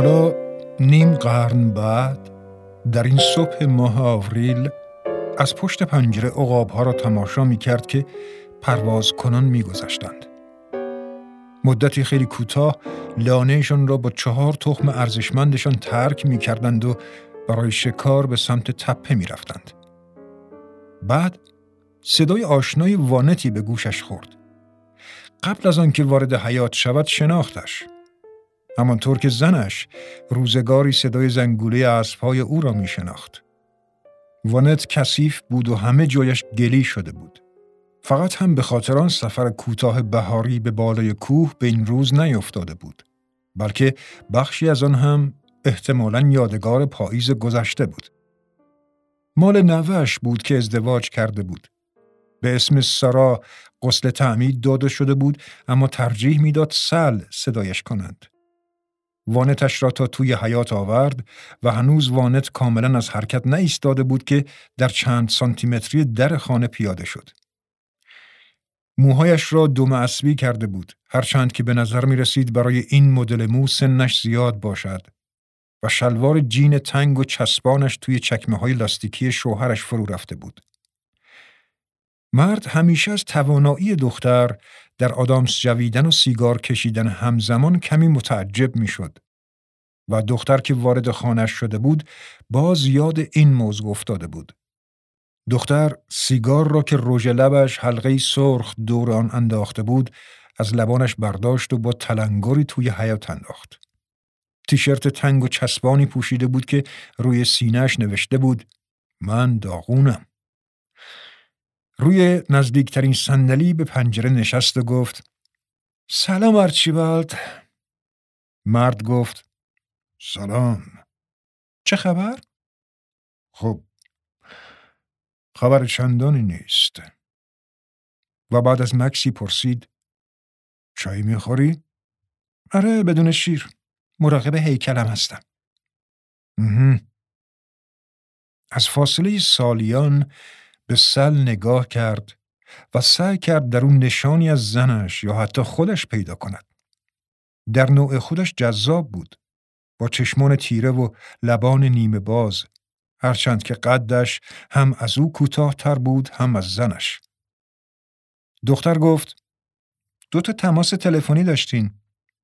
حالا نیم قرن بعد در این صبح ماه آوریل از پشت پنجره عقاب‌ها را تماشا می‌کرد که پرواز کنان می‌گذشتند. مدتی خیلی کوتاه لانه‌شان را با 4 تخم ارزشمندشان ترک می‌کردند و برای شکار به سمت تپه می‌رفتند. بعد صدای آشنای وانتی به گوشش خورد. قبل از آن که وارد حیاط شود شناختش. همانطور که زنش روزگاری صدای زنگوله اسب‌های او را می‌شناخت. وانت کثیف بود و همه جایش گلی شده بود. فقط هم به خاطر آن سفر کوتاه بهاری به بالای کوه به این روز نیفتاده بود، بلکه بخشی از آن هم احتمالاً یادگار پاییز گذشته بود. مال نوه‌اش بود که ازدواج کرده بود. به اسم سارا غسل تعمید داده شده بود، اما ترجیح میداد سل صدایش کنند. وانتش را تا توی حیاط آورد و هنوز وانت کاملا از حرکت نایستاده بود که در چند سانتیمتری در خانه پیاده شد. موهایش را دم اسبی کرده بود، هرچند که به نظر می رسید برای این مدل مو سنش زیاد باشد و شلوار جین تنگ و چسبانش توی چکمه‌های لاستیکی شوهرش فرو رفته بود. مرد همیشه از توانایی دختر در آدامس جویدن و سیگار کشیدن همزمان کمی متعجب می شد و دختر که وارد خانه‌اش شده بود باز یاد این موضوع افتاده بود. دختر سیگار را که رژ لبش حلقه‌ای سرخ دور آن انداخته بود از لبانش برداشت و با تلنگری توی حیاط انداخت. تیشرت تنگ و چسبانی پوشیده بود که روی سینه‌اش نوشته بود من داغونم. روی نزدیکترین صندلی به پنجره نشست و گفت سلام آرچیبالد. مرد گفت سلام. چه خبر؟ خب خبر چندانی نیست. و بعد از مکسی پرسید چای میخوری؟ آره بدون شیر. مراقب هیکلم هستم. از فاصله سالیان به سل نگاه کرد و سعی کرد در اون نشانی از زنش یا حتی خودش پیدا کند. در نوع خودش جذاب بود، با چشمان تیره و لبان نیمه باز، هرچند که قدش هم از او کوتاه‌تر بود هم از زنش. دختر گفت 2 تماس تلفنی داشتین.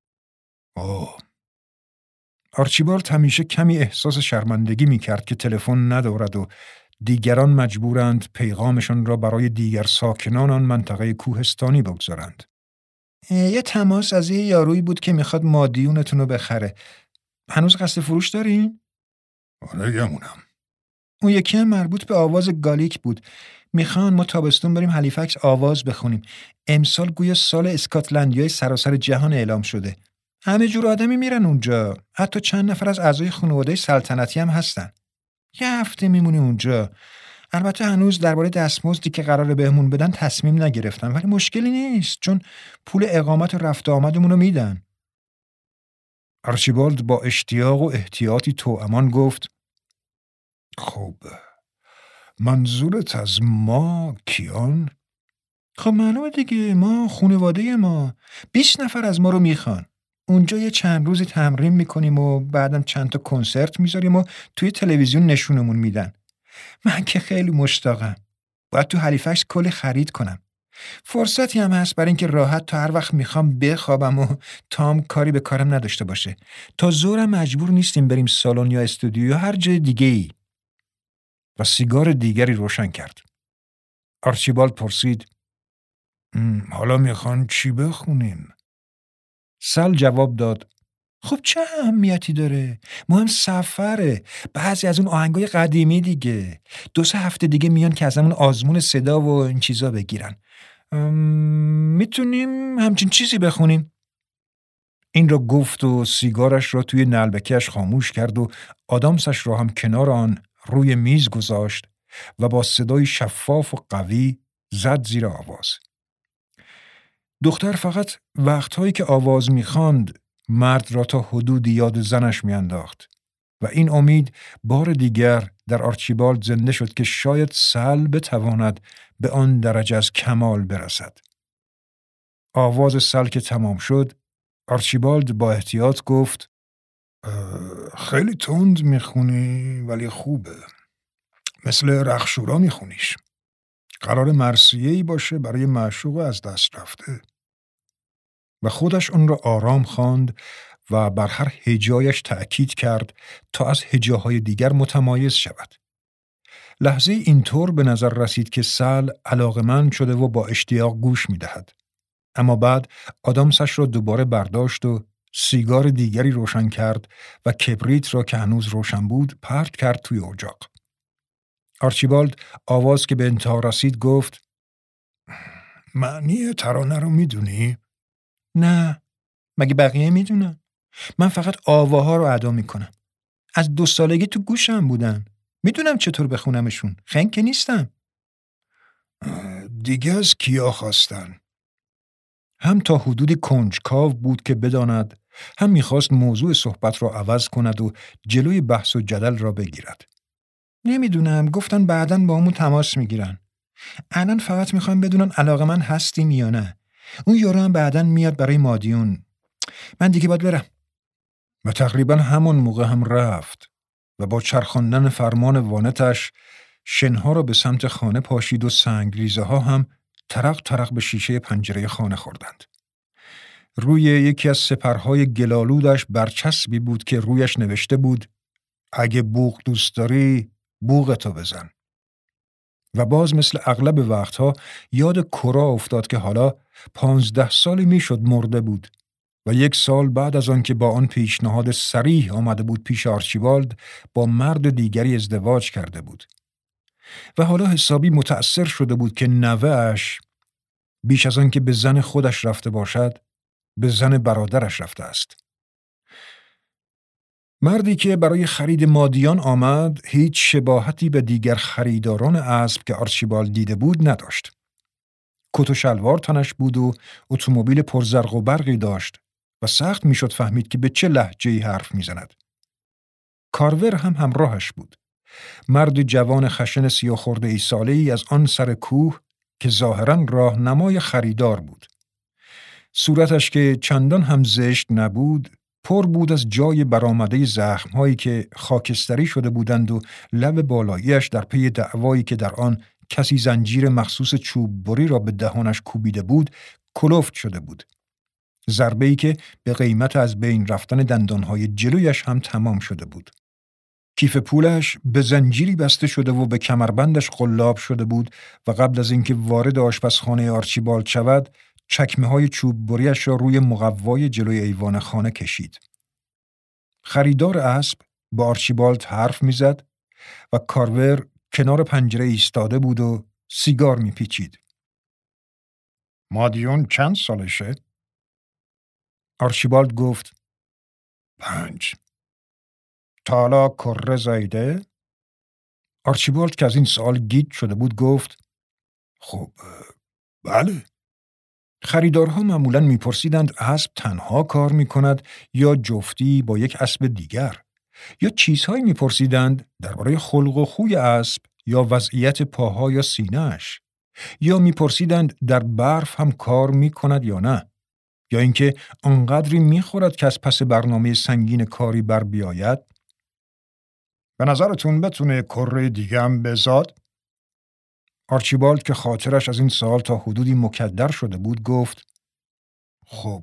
آرچیبالد همیشه کمی احساس شرمندگی می‌کرد که تلفن ندارد و دیگران مجبورند پیغامشان را برای دیگر ساکنان آن منطقه کوهستانی بگذارند. یه تماس از یه یارویی بود که میخواد مادیونتون رو بخره. هنوز قصد فروش دارین؟ آره گمونم. اون یکی هم مربوط به آواز گالیک بود. میخوان ما تابستون بریم هلیفکس آواز بخونیم. امسال گویا سال اسکاتلندیای سراسر جهان اعلام شده. همه جور آدمی میرن اونجا. حتی چند نفر از اعضای خانواده سلطنتی هم هستن. یه هفته میمونی اونجا. البته هنوز درباره دستمزدی که قراره بهمون بدن تصمیم نگرفتم، ولی مشکلی نیست چون پول اقامت و رفت آمدمون رو میدن. آرچیبالد با اشتیاق و احتیاطی توامان گفت خب منظورت از ما کیان؟ خب معلومه دیگه، ما خانواده ما 20 نفر از ما رو میخوان. اونجا یه چند روزی تمرین میکنیم و بعدم چند تا کنسرت میذاریم و توی تلویزیون نشونمون میدن. من که خیلی مشتاقم. باید تو هلیفکس کلی خرید کنم. فرصتی هم هست برای اینکه راحت تا هر وقت میخوام بخوابم و تام کاری به کارم نداشته باشه. تا ظهرم مجبور نیستیم بریم سالن یا استودیو یا هر جای دیگه ای. و سیگار دیگری روشن کرد. آرچیبالد پرسید حالا میخوان چی بخونیم؟ سل جواب داد خب چه اهمیتی داره؟ مهم سفره. بعضی از اون آهنگای قدیمی دیگه. 2-3 هفته دیگه میان که ازمون آزمون صدا و این چیزا بگیرن. میتونیم همچین چیزی بخونیم؟ این را گفت و سیگارش را توی نعلبکی‌اش خاموش کرد و آدامسش را هم کنار آن روی میز گذاشت و با صدای شفاف و قوی زد زیر آواز. دختر فقط وقتهایی که آواز می‌خواند مرد را تا حدودی یاد زنش میانداخت و این امید بار دیگر در آرچیبالد زنده شد که شاید سل بتواند به آن درجه از کمال برسد. آواز سل که تمام شد، آرچیبالد با احتیاط گفت خیلی تند میخونی ولی خوبه. مثل رخشورا میخونیش. قرار مرثیه‌ای باشه برای معشوق از دست رفته. و خودش اون را آرام خواند و بر هر هجایش تأکید کرد تا از هجاهای دیگر متمایز شود. لحظه اینطور به نظر رسید که سل علاقمند شده و با اشتیاق گوش می‌دهد. اما بعد آدامسش را دوباره برداشت و سیگار دیگری روشن کرد و کبریت را که هنوز روشن بود پرت کرد توی اجاق. آرچیبالد آواز که به انتها رسید گفت: معنی ترانه رو میدونی؟ نه، مگه بقیه میدونن؟ من فقط آواها رو ادا میکنم. از 2 سالگی تو گوشم بودن. میدونم چطور بخونمشون. خنگ که نیستم. دیگه از کیا خواستن؟ هم تا حدودی کنجکاو بود که بداند، هم میخواست موضوع صحبت را عوض کند و جلوی بحث و جدل را بگیرد. نمیدونم، گفتن بعداً با همون تماس میگیرن. الان فقط میخوام بدونن علاقه من هستیم یا نه. اون یارو هم بعداً میاد برای مادیون. من دیگه باید برم. و تقریباً همون موقع هم رفت و با چرخاندن فرمان وانتش شنها را به سمت خانه پاشید و سنگریزه ها هم ترق ترق به شیشه پنجره خانه خوردند. روی یکی از سپرهای گلالودش برچسبی بود که رویش نوشته بود: اگه بوق دوست داری بوقتو بزن. و باز مثل اغلب وقتها یاد کرا افتاد که حالا 15 سالی میشد مرده بود و 1 سال بعد از آن که با آن پیشنهاد صریح آمده بود پیش آرچیبالد با مرد دیگری ازدواج کرده بود. و حالا حسابی متأثر شده بود که نوه‌اش بیش از آن که به زن خودش رفته باشد به زن برادرش رفته است. مردی که برای خرید مادیان آمد هیچ شباهتی به دیگر خریداران اسب که آرچیبالد دیده بود نداشت. کت و شلوار تنش بود و اتومبیل پرزرق و برقی داشت و سخت میشد فهمید که به چه لهجه‌ای حرف میزند. کارور هم همراهش بود. مرد جوان خشن 30 خورده ای ساله‌ای از آن سر کوه که ظاهراً راهنمای خریدار بود. صورتش که چندان هم زشت نبود، پر بود از جای برآمده زخم‌هایی که خاکستری شده بودند و لب بالایی‌اش در پی دعوایی که در آن کسی زنجیر مخصوص چوب بری را به دهانش کوبیده بود، کلفت شده بود. ضربه‌ای که به قیمت از بین رفتن دندانهای جلویش هم تمام شده بود. کیف پولش به زنجیری بسته شده و به کمربندش قلاب شده بود و قبل از اینکه وارد آشپزخانه آرچیبالد شود، چکمه‌های چوب بریش را روی مقوای جلوی ایوان خانه کشید. خریدار اسب با آرچیبالد حرف می‌زد و کارور کنار پنجره ایستاده بود و سیگار می‌پیچید. مادیون چند سالشه؟ آرچیبالد گفت: 5. تا حالا کره زایده؟ آرچیبالد که از این سوال گیج شده بود گفت: خب بله. خریدارها معمولاً میپرسیدند اسب تنها کار میکند یا جفتی با یک اسب دیگر، یا چیزهایی میپرسیدند درباره خلق و خوی اسب یا وضعیت پاها یا سینه‌اش، یا میپرسیدند در برف هم کار میکند یا نه، یا اینکه آنقدری میخورد که از پس برنامه سنگین کاری بر بیاید. به نظرتون بتونه کره دیگه هم بزاد؟ آرچیبالد که خاطرش از این سوال تا حدودی مکدر شده بود گفت: خب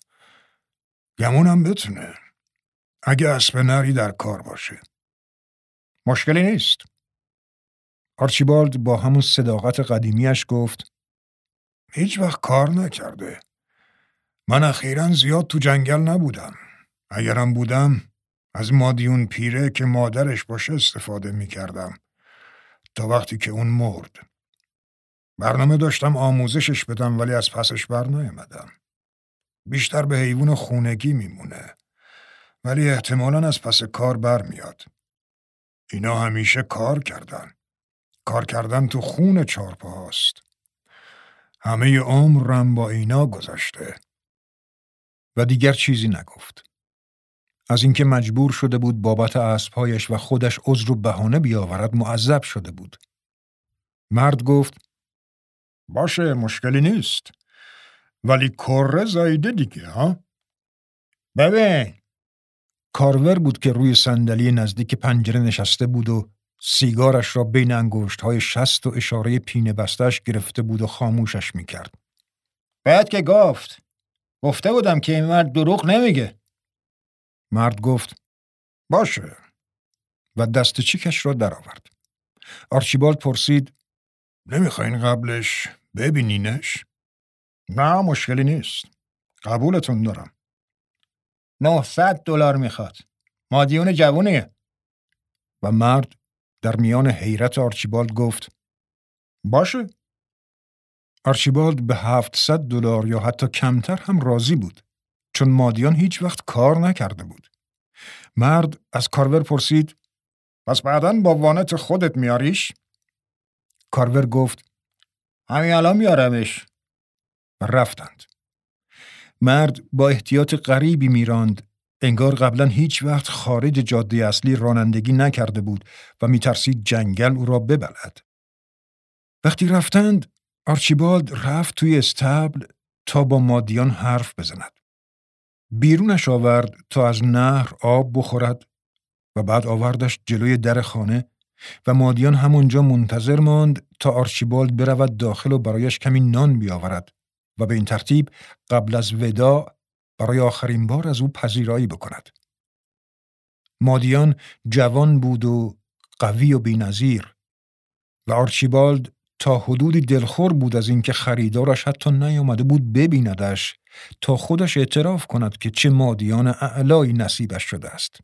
گمونم بتونه، اگه اسب نری در کار باشه. مشکلی نیست. آرچیبالد با همون صداقت قدیمیش گفت: هیچ وقت کار نکرده. من اخیراً زیاد تو جنگل نبودم. اگرم بودم از مادیون پیره که مادرش باشه استفاده میکردم تا وقتی که اون مرد. برنامه داشتم آموزشش بدم ولی از پسش بر نیامدم. بیشتر به حیوان خونگی میمونه ولی احتمالاً از پس کار بر میاد. اینا همیشه کار کردن. کار کردن تو خون چارپاهاست. همه عمرم با اینا گذشته. و دیگر چیزی نگفت. از اینکه مجبور شده بود بابت اسب‌هایش و خودش عذر و بهانه بیاورد معذب شده بود. مرد گفت: باشه، مشکلی نیست. ولی کره زایده دیگه ها؟ ببین، کارور بود که روی صندلی نزدیک پنجره نشسته بود و سیگارش را بین انگشت‌های شست و اشاره پینه بستش گرفته بود و خاموشش میکرد. بعد که گفته بودم که این مرد دروغ نمیگه. مرد گفت باشه و دست چیکش را درآورد. آرچیبالد پرسید نمیخواین قبلش ببینینش؟ نه مشکلی نیست. قبولتون دارم. $900 میخواد. مادیون جوونیه. و مرد در میان حیرت آرچیبالد گفت باشه. آرچیبالد به $700 یا حتی کمتر هم راضی بود، چون مادیان هیچ وقت کار نکرده بود. مرد از کارور پرسید پس بعداً با وانت خودت میاریش؟ کارور گفت همین الان میارمش. و رفتند. مرد با احتیاط غریبی میراند، انگار قبلا هیچ وقت خارج جاده اصلی رانندگی نکرده بود و میترسید جنگل او را ببلد. وقتی رفتند، آرچیبالد رفت توی استبل تا با مادیان حرف بزند. بیرونش آورد تا از نهر آب بخورد و بعد آوردش جلوی در خانه و مادیان همونجا منتظر ماند تا آرچیبالد برود داخل و برایش کمی نان بیاورد و به این ترتیب قبل از وداع برای آخرین بار از او پذیرایی بکند. مادیان جوان بود و قوی و بی‌نظیر و آرچیبالد تا حدودی دلخور بود از اینکه خریدارش حتی نیامده بود ببیندش تا خودش اعتراف کند که چه مادیان اعلایی نصیبش شده است.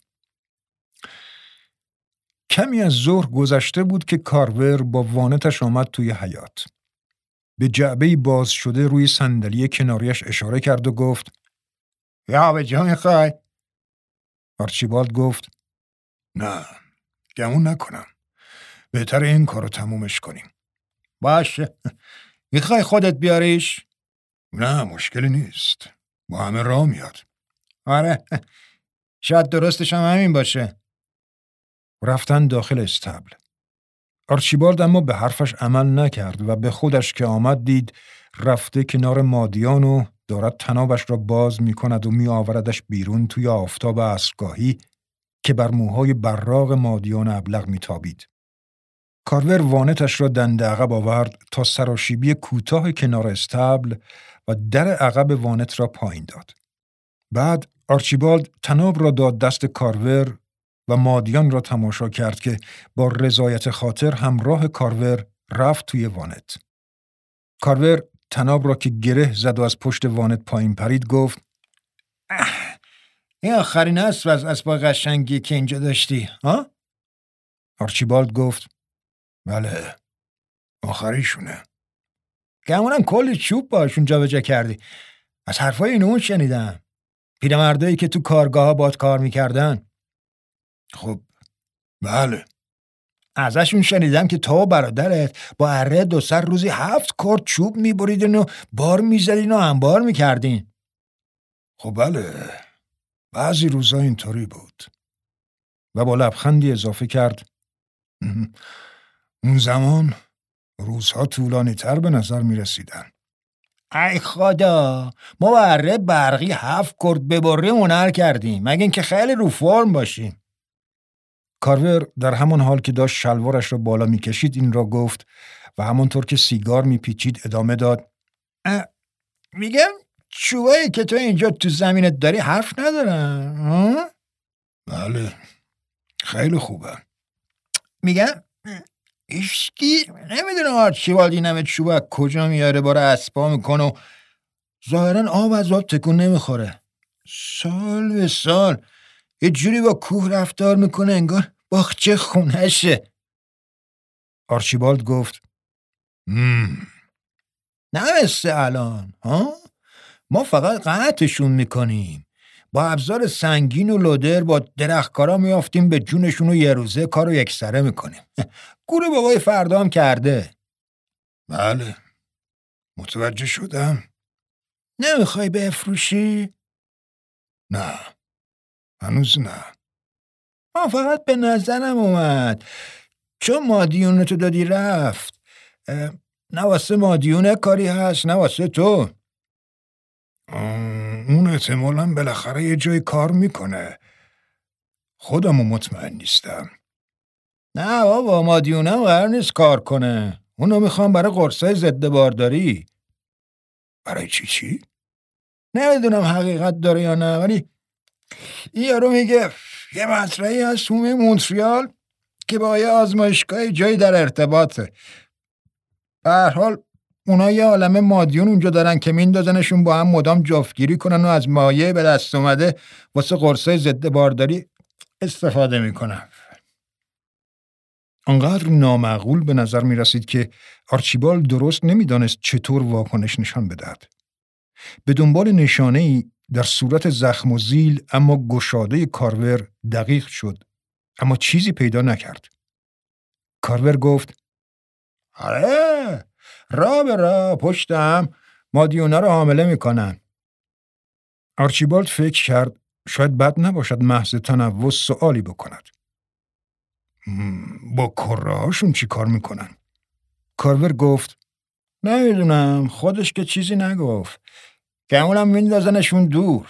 کمی از ظهر گذشته بود که کارور با وانتش آمد توی حیاط. به جعبه‌ای باز شده روی صندلی کناریش اشاره کرد و گفت یا به جا میخوای؟ آرچیبالد گفت نه، گمون نکنم. بهتر این کارو تمومش کنیم. باشه. میخوای خودت بیاریش؟ نه مشکلی نیست. با همه راه میاد. آره. شاید درستش هم همین باشه. رفتن داخل استبل. آرچیبالد اما به حرفش عمل نکرد و به خودش که آمد دید رفته کنار مادیان و دارد طنابش را باز می کند و می آوردش بیرون توی آفتاب عصرگاهی که بر موهای براق مادیان ابلق می تابید. کارور وانتش را دنده عقب آورد تا سراشیبی کوتاه کنار استبل و در عقب وانت را پایین داد. بعد آرچیبالد طناب را داد دست کارور و مادیان را تماشا کرد که با رضایت خاطر همراه کارور رفت توی وانت. کارور طناب را که گره زد و از پشت وانت پایین پرید گفت این آخرین اسب از اسبای قشنگی که اینجا داشتی، ها؟ آرچیبالد گفت بله، آخریشونه. گمونم کلی چوب باشون جا به جا کردی. از حرفای اینو شنیدم. پیرمردایی که تو کارگاه ها باد کار میکردن. خب بله. ازشون شنیدم که تو و برادرت با اره 2 سر روزی 7 کرد چوب میبریدین و بار میزدین و انبار میکردین. خب بله، بعضی روزا اینطوری بود. و با لبخندی اضافه کرد اون زمان روزها طولانی تر به نظر می رسیدن. ای خدا، ما با اره برقی 7 کرد ببریم هنر کردیم، مگه اینکه خیلی رو فرم باشیم. کارور در همان حال که داشت شلوارش را بالا می کشید این را گفت و همانطور که سیگار می پیچید ادامه داد میگم چوبایی که تو اینجا تو زمینت داری حرف ندارن؟ بله، خیلی خوبه. میگم ایشکی نمیدونه آرچیبالد این همه چوب کجا میاره باره اسبا میکنه و ظاهرا آب از آب تکون نمیخوره. سال به سال یه جوری با کوه رفتار میکنه انگار باغچه خونهشه. آرچیبالد گفت نه مثل الان، ها؟ ما فقط قطعشون میکنیم. با ابزار سنگین و لودر با درختکارا میافتیم به جونشون و یه روزه کارو یکسره میکنیم. گوره بابای فردا هم کرده. بله، متوجه شدم. نمیخوای بفروشی؟ نه، هنوز نه. من فقط به نظرم اومد چون مادیونتو دادی رفت. نه واسه مادیونه کاری هست نه واسه تو. اون احتمالاً بالاخره یه جای کار میکنه. خودمو مطمئن نیستم. نه بابا، مادیونم قرار نیست کار کنه. اونو میخوام برای قرصای ضد بارداری. برای چی؟ نمیدونم حقیقت داره یا نه، ولی این یارو میگه یه مطرحی از حومه مونتریال که با یه آزمایشگاه جایی در ارتباطه. به هر حال اونا یه عالمه مادیون اونجا دارن که میندازنشون با هم مدام جفتگیری کنن و از مایع به دست اومده واسه قرصای ضد بارداری استفاده میکنن. آنقدر نامعقول به نظر می رسید که آرچیبالد درست نمیدانست چطور واکنش نشان بدهد. به دنبال نشانه‌ای در صورت زخم و زیل اما گشاده کارور دقیق شد، اما چیزی پیدا نکرد. کارور گفت آره، را به را پشتم مادیونا رو حامله میکنن. آرچیبالد فکر کرد شاید بد نباشد محض تنوع سوالی بکند. با کره‌هاشون چی کار میکنن؟ کارور گفت نمیدونم، خودش که چیزی نگفت. گمونم میندازنشون دور.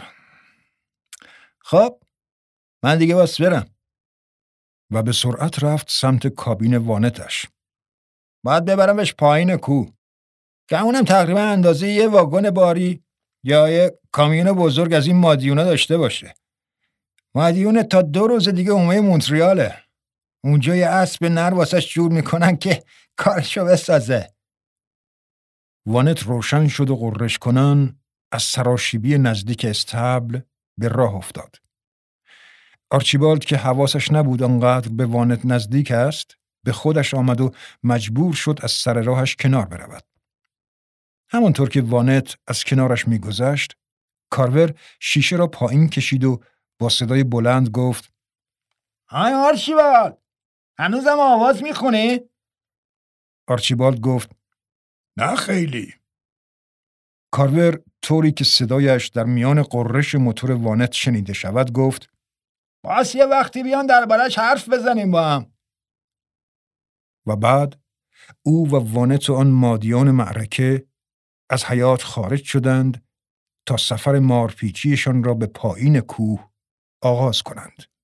خب من دیگه باس برم. و به سرعت رفت سمت کابین وانتش. باید ببرمش پایین کوه. گمونم تقریبا اندازه یه واگن باری یا یه کامیون بزرگ از این مادیونا داشته باشه. مادیون تا 2 روز دیگه اومه مونتریاله. اونجا یه اسب نر واسش جور میکنن که کارشو بسازه. وانت روشن شد و غرش کنان از سراشیبی نزدیک استبل به راه افتاد. آرچیبالد که حواسش نبود آنقدر به وانت نزدیک است، به خودش آمد و مجبور شد از سر راهش کنار برود. همانطور که وانت از کنارش میگذشت، کارور شیشه را پایین کشید و با صدای بلند گفت های آرچیبالد، هنوزم آواز میخونی؟ آرچیبالد گفت نه خیلی. کارور طوری که صدایش در میان قررش موتور وانت شنیده شود گفت باز یه وقتی بیان دربارش حرف بزنیم با هم. و بعد او و وانت و آن مادیان معرکه از حیاط خارج شدند تا سفر مارپیچیشان را به پایین کوه آغاز کنند.